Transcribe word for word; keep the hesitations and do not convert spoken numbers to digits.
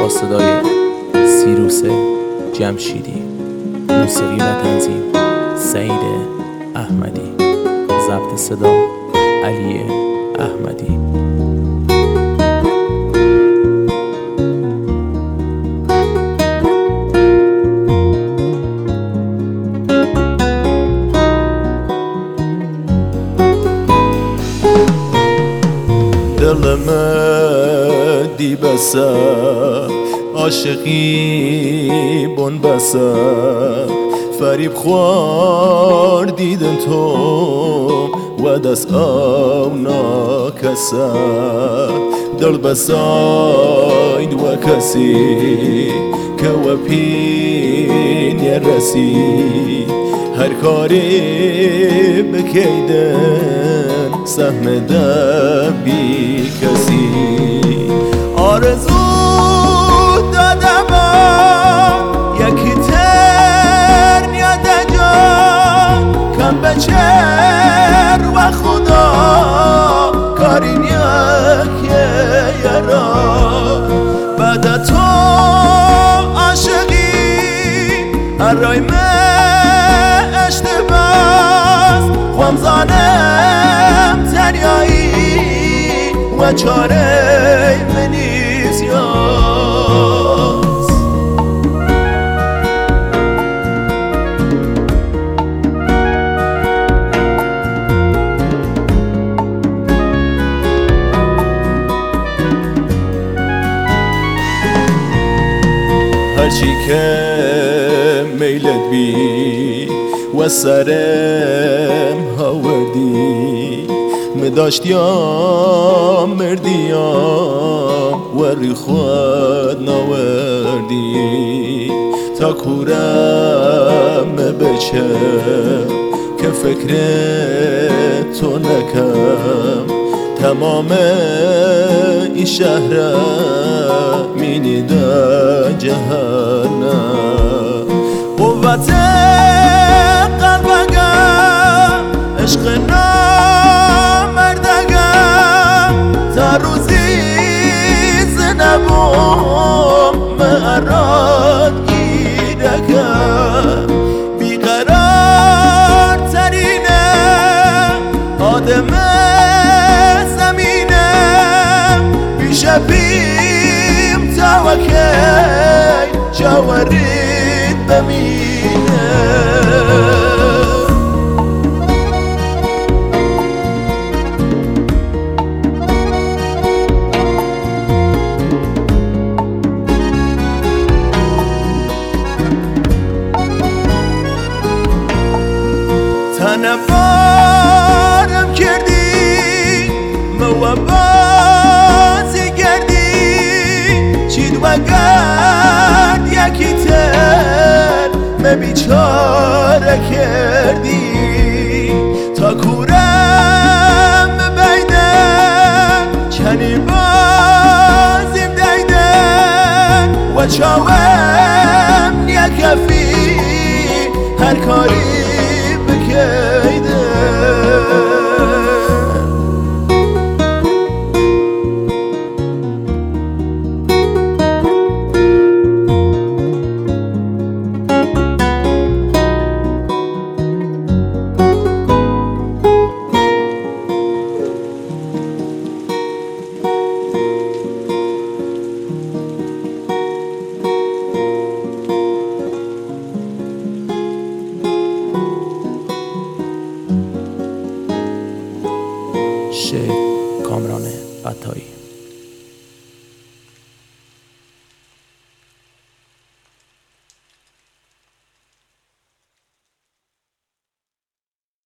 صدای سیروس جمشیدی، موسیقی و تنظیم سعید احمدی، ضبط صدا علی احمدی. دلم دی بسه عاشقی بون بسه فریب خوار دیدن تو و دست او ناکسه دل بساید و کسی که و پین رسی هر کاری بکیدن سهم دبی کسی آرزو دادم یکی تر نیاد جا کم بچر و خدا کارین یک یرا بعد تو عاشقی ارای من اشتباس خوام زانم تریایی و چاره منیز یاز هرچی که میلت بی و سرم هاوردی مداشتیام مردیام وری خود ناوردی تا کورم بچه که فکر تو نکم تمام این شهر مینی دا جهنم قوت قلبگم عشق نامردگم تا روزی زنبم مراد گیرگم بیقرار ترینه آدم زمینه بیشه بیم تا وکی جوارید بمینه تنفارم کردی موابازی گردی چید و گرد یکی تر me بیچاره کردی تا کورم بیدن کنی بازیم دیدن و چاوم نیکفی هر کاری بکیدن شعر کامران عطایی.